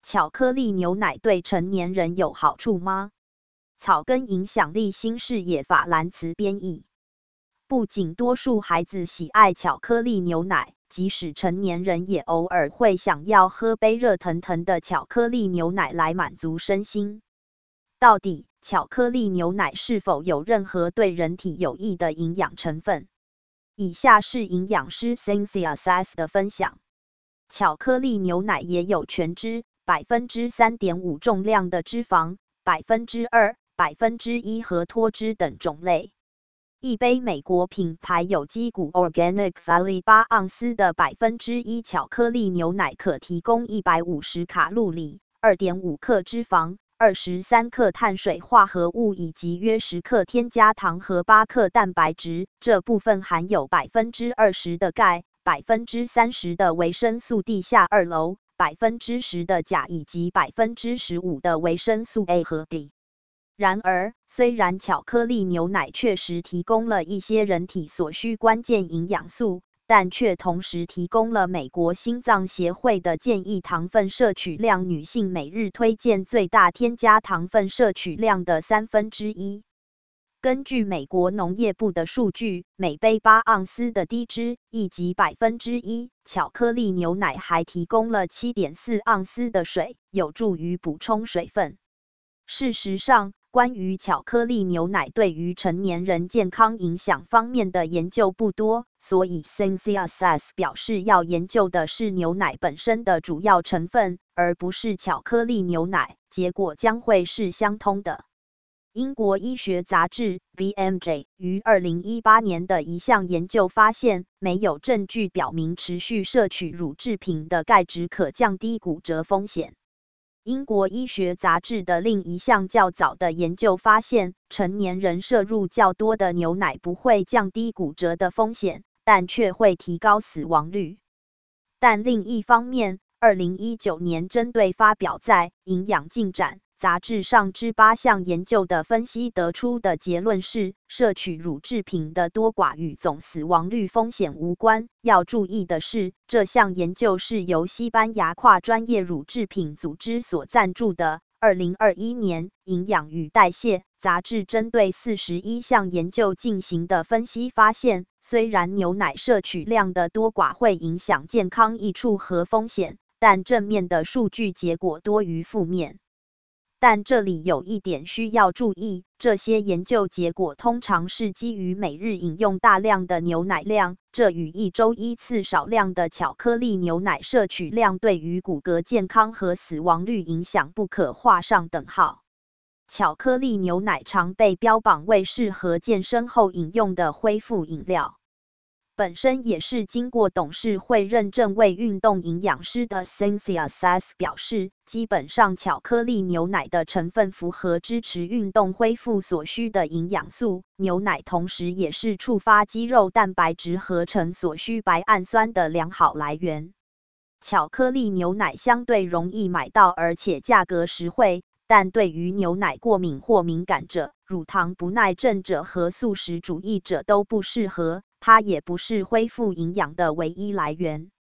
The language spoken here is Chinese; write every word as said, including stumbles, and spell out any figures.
巧克力牛奶对成年人有好处吗？草根影响力新视野法兰茨编译。不仅多数孩子喜爱巧克力牛奶，即使成年人也偶尔会想要喝杯热腾腾的巧克力牛奶来满足身心。到底巧克力牛奶是否有任何对人体有益的营养成分？以下是营养师 Cynthia Sass 的分享。巧克力牛奶也有全脂、百分之三点五 重量的脂肪、百分之二、百分之一和脱脂等种类。一杯美国品牌有机谷 Organic Valley 八盎司的百分之一巧克力牛奶可提供一百五十卡路里、二点五克脂肪、二十三克碳水化合物以及约十克添加糖和八克蛋白质。这部分含有百分之二十的钙、百分之三十的维生素 D 下二楼、百分之十的钾以及百分之十五的维生素 A 和 D。然而，虽然巧克力牛奶确实提供了一些人体所需关键营养素，但却同时提供了美国心脏协会的建议糖分摄取量女性每日推荐最大添加糖分摄取量的三分之一。根据美国农业部的数据，每杯八盎司的低脂以及百分之一巧克力牛奶还提供了 七点四盎司的水，有助于补充水分。事实上，关于巧克力牛奶对于成年人健康影响方面的研究不多，所以 Cynthia Sass 表示要研究的是牛奶本身的主要成分，而不是巧克力牛奶，结果将会是相通的。英国医学杂志 B M J 于二零一八年的一项研究发现，没有证据表明持续摄取乳制品的钙质可降低骨折风险。英国医学杂志的另一项较早的研究发现，成年人摄入较多的牛奶不会降低骨折的风险，但却会提高死亡率。但另一方面，二零一九年针对发表在《营养进展》杂志上之八项研究的分析得出的结论是，摄取乳制品的多寡与总死亡率风险无关。要注意的是，这项研究是由西班牙跨专业乳制品组织所赞助的。二零二一年，《营养与代谢》杂志针对四十一项研究进行的分析发现，虽然牛奶摄取量的多寡会影响健康益处和风险，但正面的数据结果多于负面。但这里有一点需要注意，这些研究结果通常是基于每日饮用大量的牛奶量，这与一周一次少量的巧克力牛奶摄取量对于骨骼健康和死亡率影响不可画上等号。巧克力牛奶常被标榜为适合健身后饮用的恢复饮料。本身也是经过董事会认证为运动营养师的 Cynthia Sass 表示，基本上巧克力牛奶的成分符合支持运动恢复所需的营养素。牛奶同时也是触发肌肉蛋白质合成所需白氨酸的良好来源。巧克力牛奶相对容易买到，而且价格实惠，但对于牛奶过敏或敏感者、乳糖不耐症者和素食主义者都不适合。它也不是恢复营养的唯一来源。